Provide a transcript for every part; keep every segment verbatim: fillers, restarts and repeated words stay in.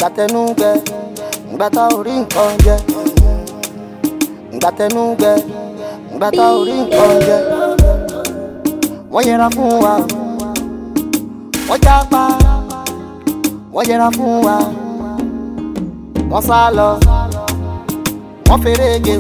Ngbàtẹnu gbẹ, ngbàtà orí nǹkan jẹ. Ngbàtẹnu gbẹ, ngbàtà orí nǹkan jẹ. Wọ́n yẹra fún wa, wọ́n jápa, wọ́n yẹra fún wa. Wọ́n sá lọ, wọ́n ferege,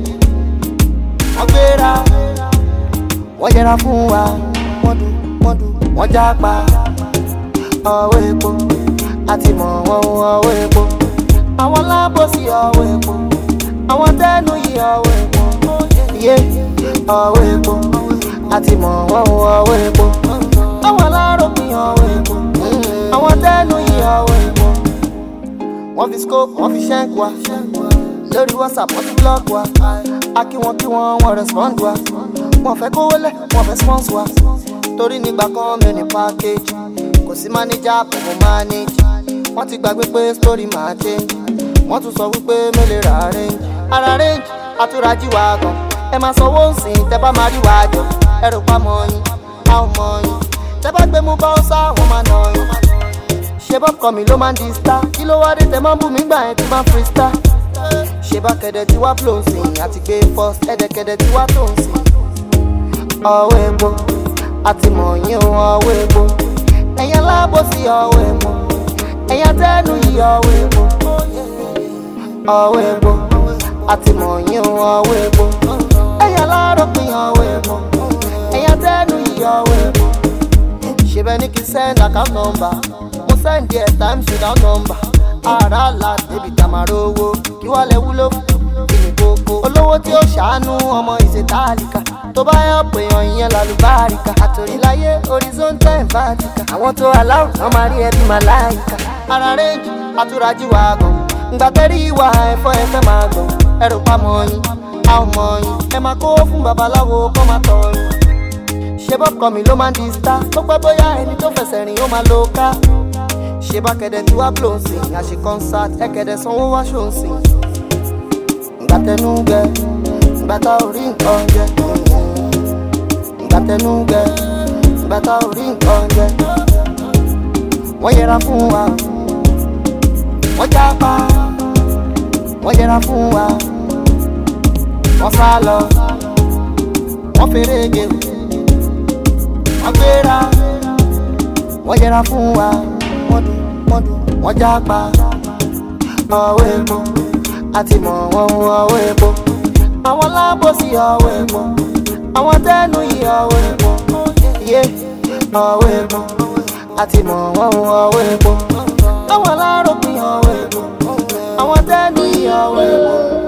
wọ́n gbéra, wọ́n yẹra fún wa. Wọ́n dù, wọ́n dù, wọ́n jápa. Ọwọ́ epo, àti mọ̀ wọ́n ọwọ́ epo. Àwọn lábòsí ọwọ́ epo, àwọn tẹ́nu yìí ọwọ́ epo. Yé ọwọ́ epo, àti mọ̀ wọ́n ọwọ́ epo. Àwọn aláròpin ọwọ́ epo, àwọn tẹ́nu yìí ọwọ́ epo. Wọ́n fi scope, wọ́n fi ṣẹ́ǹkì wa. Lórí WhatsApp, wọ́n ti block wa. A kí wọn kí wọn, wọ́n respond wa. Wọ́n fẹ́ kówó lẹ̀, wọ́n fẹ́ sponsor wa. Torí nígbà kan mi ò ní package. Kò sí manager, kò mọ manage. Wọ́n ti gbàgbé pé story máa change. Wọ́n tún sọ wípé mi lè ra range. Ara range, àtúrájí wa gan. Ẹ máa sanwó nsìn, tẹ́ bá máa rí wa jọ. Ẹ rò pa mọ́ yín, a ò mọ̀ yín. Tẹ́ bá gbé mú bá ó sá, wọ́n máa nà yín. Ṣé bọ́ kọ́ mi ló máa ń di star? Kí ló wá dé tẹ́ máa ń bù mí gbà yẹn tí máa ń freestyle? Ṣé bá kẹ̀dẹ̀ tí wá flow nsìn? Àti gbé first, ẹ̀dẹ̀kẹ̀dẹ̀ tí wá tó nsìn. Ọwọ́ epo, àti mọ̀ yín o ọwọ́ epo. Ẹ̀yàn lábòsí ọwọ́ epo, ẹ̀yàn tẹ́nu yìí ọwọ́ epo. Ọwọ́ epo, àti mọ̀ yín o ọwọ́ epo. Ẹ̀yàn láròpin ọwọ́ epo, ẹ̀yàn tẹ́nu yìí ọwọ́ epo. Ṣé bẹ́ẹ̀ ni kí send account number? Mo send there times without number. Ara la débi tàmárò owó, kí wọ́n lè wúlò fún ìní gbogbo. Olówó tí ó ṣàánú ọmọ ìṣètàlíkà. Tó bá yọ pé ọ̀yìn lálùbáríkà. Àtòríláyé horizontal and vertical. Àwọn tó aláwọ̀ náà máa rí ẹbí màláìka. Ara range, àtúrájí wa gan. Ngbà tẹ́rí ìwà ẹ̀fọ́ ẹ̀fẹ́ máa gbọ̀n. Ẹ rò pa mọ́ yín, a ò mọ̀ yín. Ẹ máa kó fún babaláwo kọ́ máa tọ̀ yín. Ṣé bọ́ kọ́ mi ló máa ń di star? Tó pẹ́ bóyá ẹni tó fẹsẹ̀ rìn ó máa lo ká. Ṣé bá kẹ̀dẹ̀ tí wá blow nsìn? Àṣe concert, ẹ kẹ̀dẹ̀ sanwó wá ṣó nsìn. Ngbàtẹnu gbẹ, ngbàtà orí nǹkan jẹ. Ngbàtẹnu gbẹ, ngbàtà orí nǹkan jẹ. Wọ́n yẹra fún wa, wọ́n jápa, wọ́n yẹra fún wa. Wọ́n sá lọ, wọ́n ferege, wọ́n gbéra, wọ́n yẹra fún wa. Wọ́n dù, wọ́n dù, wọ́n jápa. Ọwọ́ epo, àti mọ̀ wọ́n ọwọ́ epo. Àwọn lábòsí ọwọ́ epo, àwọn tẹ́nu yìí ọwọ́ epo. Yé ọwọ́ epo, àti mọ̀ wọ́n ọwọ́ epo. Àwọn aláròpin ọwọ́ epo, àwọn tẹ́nu yìí ọwọ́ epo.